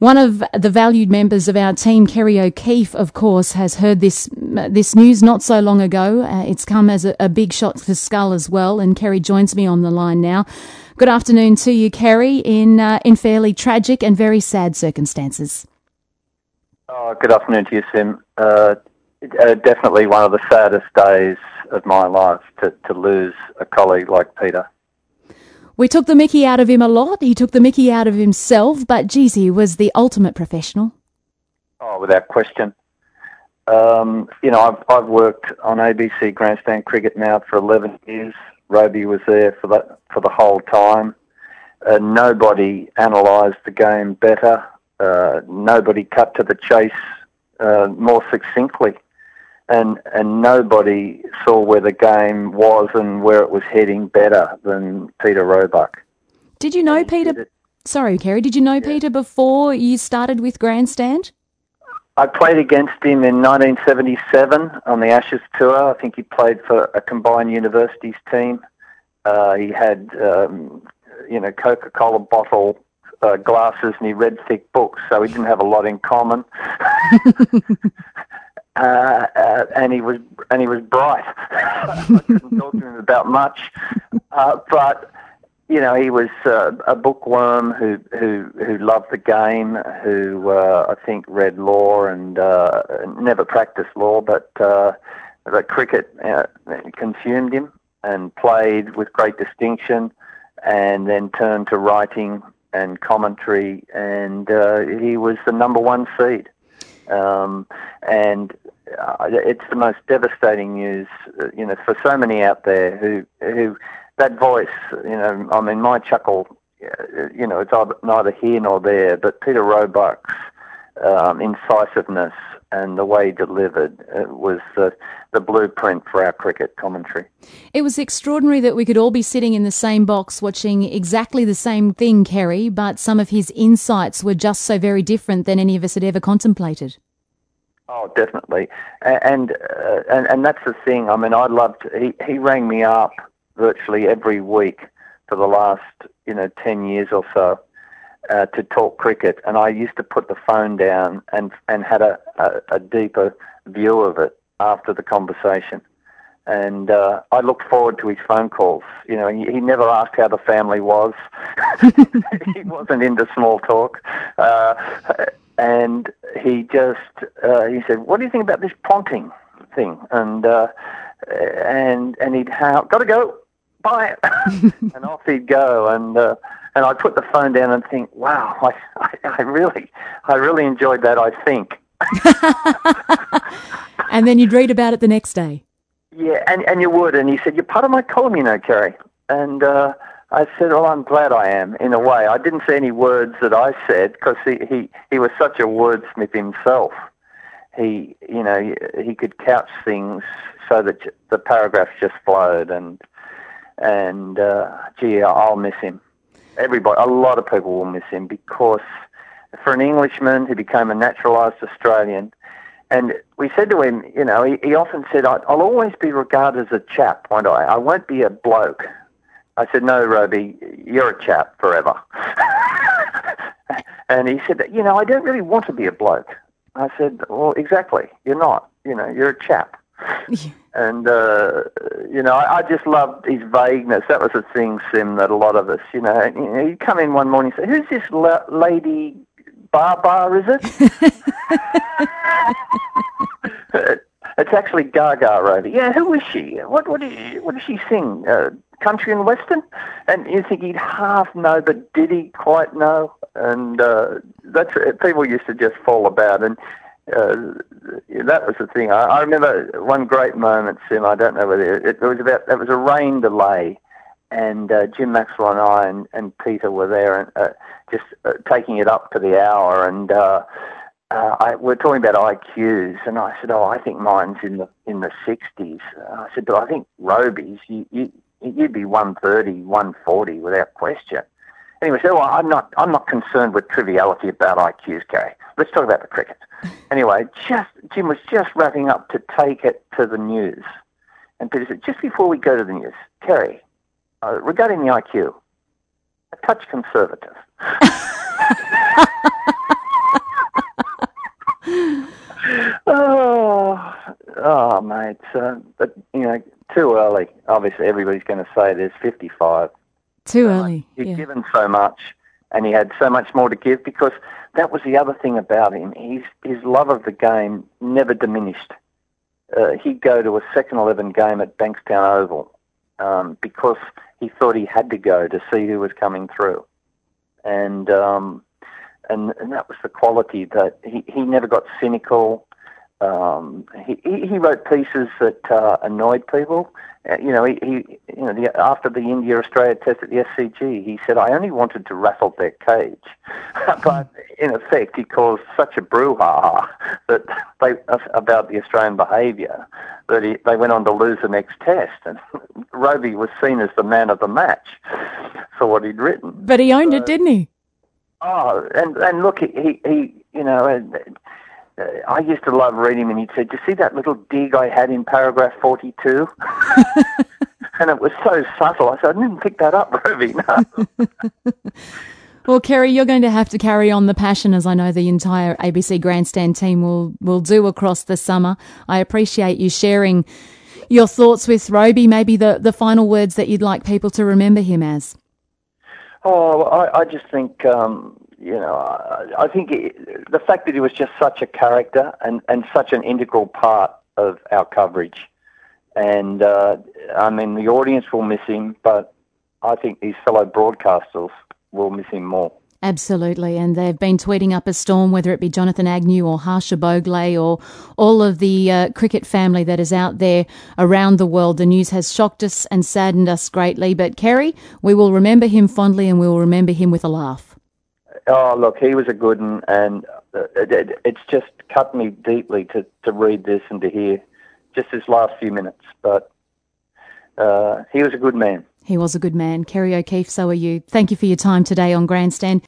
One of the valued members of our team, Kerry O'Keefe, of course, has heard this news not so long ago. It's come as a big shot to the skull as well, and Kerry joins me on the line now. Good afternoon to you, Kerry, in fairly tragic and very sad circumstances. Good afternoon to you, Sim. Definitely one of the saddest days of my life to lose a colleague like Peter. We took the mickey out of him a lot. He took the mickey out of himself, but geez, he was the ultimate professional. Oh, without question. I've worked on ABC Grandstand Cricket now for 11 years. Roby was there for the whole time. Nobody analysed the game better. Nobody cut to the chase more succinctly. And nobody saw where the game was and where it was heading better than Peter Roebuck. Did you know Peter? Sorry, Kerry. Did you know Peter before you started with Grandstand? I played against him in 1977 on the Ashes tour. I think he played for a combined universities team. He had, Coca-Cola bottle glasses, and he read thick books, so we didn't have a lot in common. And he was bright. I couldn't talk to him about much, but he was a bookworm who loved the game, who I think read law and never practiced law, but cricket consumed him and played with great distinction, and then turned to writing and commentary, and he was the number one seed. And it's the most devastating news, for so many out there who that voice, my chuckle, it's neither here nor there, but Peter Roebuck's incisiveness and the way he delivered was the blueprint for our cricket commentary. It was extraordinary that we could all be sitting in the same box watching exactly the same thing, Kerry, but some of his insights were just so very different than any of us had ever contemplated. Oh, definitely, and that's the thing. I mean, he rang me up virtually every week for the last 10 years or so to talk cricket, and I used to put the phone down and had a deeper view of it after the conversation. And I looked forward to his phone calls. He never asked how the family was. He wasn't into small talk. And he just, he said, "What do you think about this Ponting thing?" And he'd "Got to go, bye," and off he'd go. And I'd put the phone down and think, "Wow, I really enjoyed that, I think." And then you'd read about it the next day. Yeah, and you would. And he said, "You're part of my column, Kerry." And I said, "Well, I'm glad I am, in a way." I didn't say any words that I said because he was such a wordsmith himself. He could couch things so that the paragraphs just flowed, and I'll miss him. Everybody, a lot of people will miss him, because for an Englishman who became a naturalised Australian, and we said to him, he often said, "I'll always be regarded as a chap, won't I? I won't be a bloke." I said, "No, Roby, you're a chap forever." And he said, "I don't really want to be a bloke." I said, "Well, exactly, you're not. You're a chap." And, I just loved his vagueness. That was the thing, Sim, that a lot of us, he'd come in one morning and say, "Who's this lady Bar, is it?" It's actually Gaga, Roby. "Yeah, who is she? What does she sing? Country and Western?" And you think he'd half know, but did he quite know? And that's people used to just fall about, and that was the thing. I remember one great moment, Sim. I don't know whether it was a rain delay, and Jim Maxwell and I and Peter were there, and just taking it up to the hour, and we're talking about IQs, and I said, "I think mine's in the 60s." I said, "But I think Roby's, you'd be 130, 140 without question." Anyway, so I'm not concerned with triviality about IQs, Kerry. Let's talk about the cricket. Anyway, Jim was just wrapping up to take it to the news, and Peter said, "Just before we go to the news, Kerry, regarding the IQ, a touch conservative." obviously everybody's going to say there's 55. Too early. He'd given so much, and he had so much more to give, because that was the other thing about him. His love of the game never diminished. He'd go to a second 11 game at Bankstown Oval because he thought he had to go to see who was coming through. And that was the quality that he never got cynical. He wrote pieces that annoyed people. After the India-Australia test at the SCG, he said, "I only wanted to rattle their cage," but in effect, he caused such a brouhaha about the Australian behaviour that they went on to lose the next test, and Roby was seen as the man of the match for what he'd written. But he owned it, didn't he? Oh, and look, I used to love reading him, and he'd say, "Do you see that little dig I had in paragraph 42? And it was so subtle. I said, "I didn't pick that up, Roby." No. Well, Kerry, you're going to have to carry on the passion, as I know the entire ABC Grandstand team will do across the summer. I appreciate you sharing your thoughts with Roby. Maybe the final words that you'd like people to remember him as. Oh, I just think... I think the fact that he was just such a character and such an integral part of our coverage. And, the audience will miss him, but I think his fellow broadcasters will miss him more. Absolutely, and they've been tweeting up a storm, whether it be Jonathan Agnew or Harsha Bhogle or all of the cricket family that is out there around the world. The news has shocked us and saddened us greatly, but Kerry, we will remember him fondly and we will remember him with a laugh. Oh, look, he was a good one, and it's just cut me deeply to read this and to hear just his last few minutes. But he was a good man. He was a good man. Kerry O'Keefe, so are you. Thank you for your time today on Grandstand.